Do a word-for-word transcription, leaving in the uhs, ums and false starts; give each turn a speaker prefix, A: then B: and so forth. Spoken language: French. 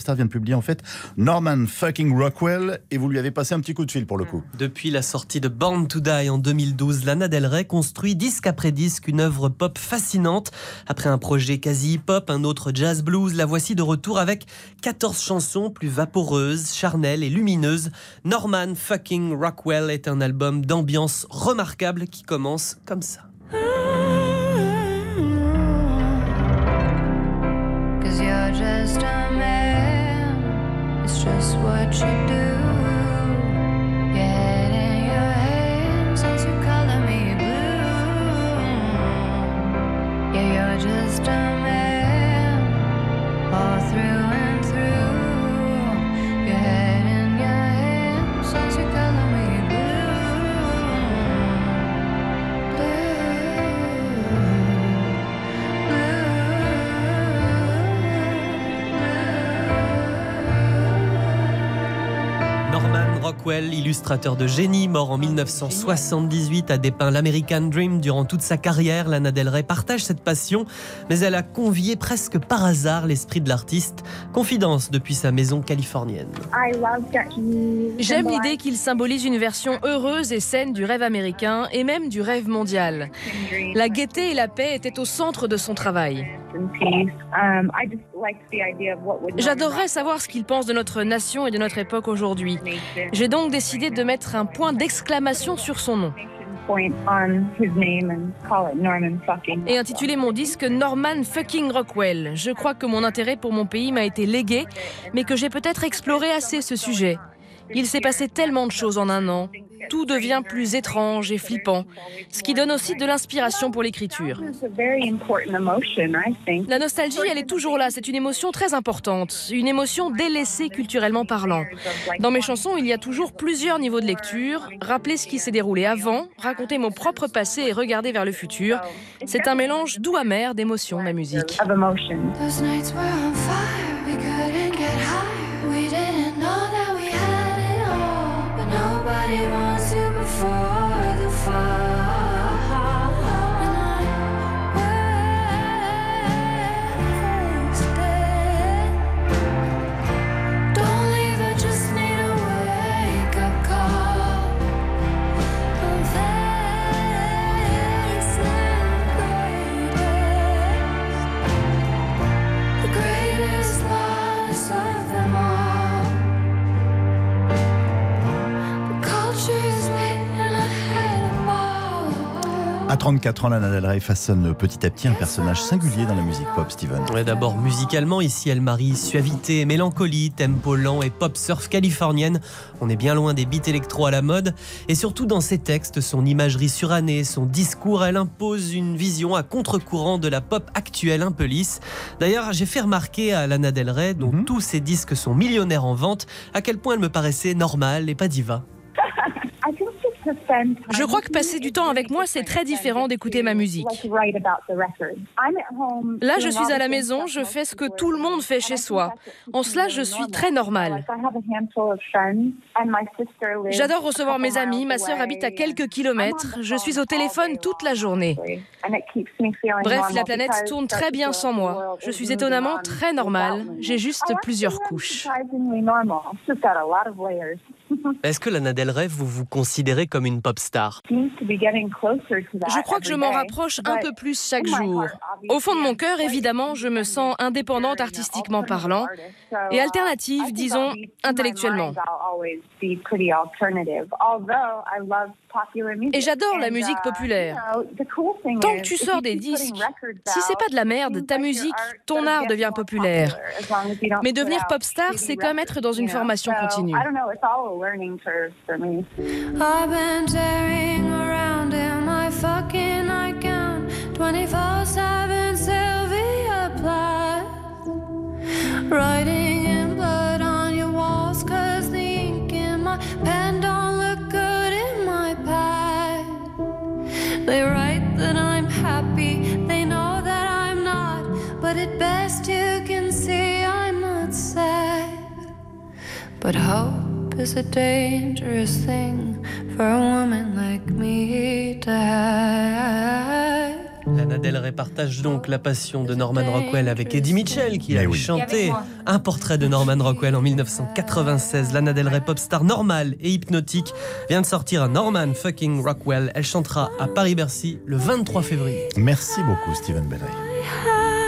A: Star vient de publier en fait Norman fucking Rockwell et vous lui avez passé un petit coup de fil pour le coup.
B: Depuis la sortie de Born to Die en deux mille douze, Lana Del Rey construit disque après disque une œuvre pop fascinante. Après un projet quasi hip-hop, un autre jazz blues, la voici de retour avec quatorze chansons plus vaporeuses, charnelles et lumineuses. Norman fucking Rockwell est un album d'ambiance remarquable qui commence comme ça.
C: Just what you do. Your head in your hands as you color me blue. Yeah, you're just a man, all through and through. Your head in your hands as you color me blue. Blue.
B: Norman Rockwell, illustrateur de génie, mort en mille neuf cent soixante-dix-huit, a dépeint l'American Dream durant toute sa carrière. Lana Del Rey partage cette passion, mais elle a convié presque par hasard l'esprit de l'artiste. Confidence depuis sa maison californienne.
D: J'aime l'idée qu'il symbolise une version heureuse et saine du rêve américain et même du rêve mondial. La gaieté et la paix étaient au centre de son travail. J'adorerais savoir ce qu'il pense de notre nation et de notre époque aujourd'hui. J'ai donc décidé de mettre un point d'exclamation sur son nom. Et intituler mon disque Norman fucking Rockwell. Je crois que mon intérêt pour mon pays m'a été légué, mais que j'ai peut-être exploré assez ce sujet. Il s'est passé tellement de choses en un an. Tout devient plus étrange et flippant, ce qui donne aussi de l'inspiration pour l'écriture. La nostalgie, elle est toujours là, c'est une émotion très importante, une émotion délaissée culturellement parlant. Dans mes chansons, il y a toujours plusieurs niveaux de lecture, rappeler ce qui s'est déroulé avant, raconter mon propre passé et regarder vers le futur. C'est un mélange doux-amer d'émotions, ma musique. Nobody wants you before the fall. And I wasted. Don't leave, I just need a wake-up call. I'm facing the greatest, the greatest loss of them all.
A: À trente-quatre ans, Lana Del Rey façonne petit à petit un personnage singulier dans la musique pop, Steven.
B: Ouais, d'abord musicalement, ici elle marie suavité et mélancolie, tempo lent et pop surf californienne. On est bien loin des beats électro à la mode. Et surtout dans ses textes, son imagerie surannée, son discours, elle impose une vision à contre-courant de la pop actuelle un peu lisse. D'ailleurs, j'ai fait remarquer à Lana Del Rey, dont mm-hmm. tous ses disques sont millionnaires en vente, à quel point elle me paraissait normale et pas diva.
D: Je crois que passer du temps avec moi, c'est très différent d'écouter ma musique. Là, je suis à la maison, je fais ce que tout le monde fait chez soi. En cela, je suis très normale. J'adore recevoir mes amis, ma sœur habite à quelques kilomètres, je suis au téléphone toute la journée. Bref, la planète tourne très bien sans moi. Je suis étonnamment très normale, j'ai juste plusieurs couches.
B: Est-ce que Lana Del Rey, vous vous considérez comme une pop star?
D: Je crois que je m'en rapproche un peu plus chaque jour. Au fond de mon cœur, évidemment, je me sens indépendante artistiquement parlant et alternative, disons, intellectuellement. Et j'adore la musique populaire. Tant que tu sors des disques, si c'est pas de la merde, ta musique, ton art devient populaire. Mais devenir pop star, c'est comme être dans une formation continue.
C: I've been tearing around in my fucking nightgown, twenty-four seven Sylvia Plath, writing in blood on your walls, cause the ink in my pen don't look good in my pad. They write that I'm happy, they know that I'm not, but at best you can see I'm not sad. But hope is a dangerous thing for a woman like me to have.
B: Lana Del Rey partage donc la passion de Norman Rockwell avec Eddie Mitchell qui a
A: oui.
B: chanté un portrait de Norman Rockwell en mille neuf cent quatre-vingt-seize. Lana Del Rey, pop star normale et hypnotique, vient de sortir un Norman fucking Rockwell. Elle chantera à Paris-Bercy le vingt-trois février.
A: Merci beaucoup Steven Bellery.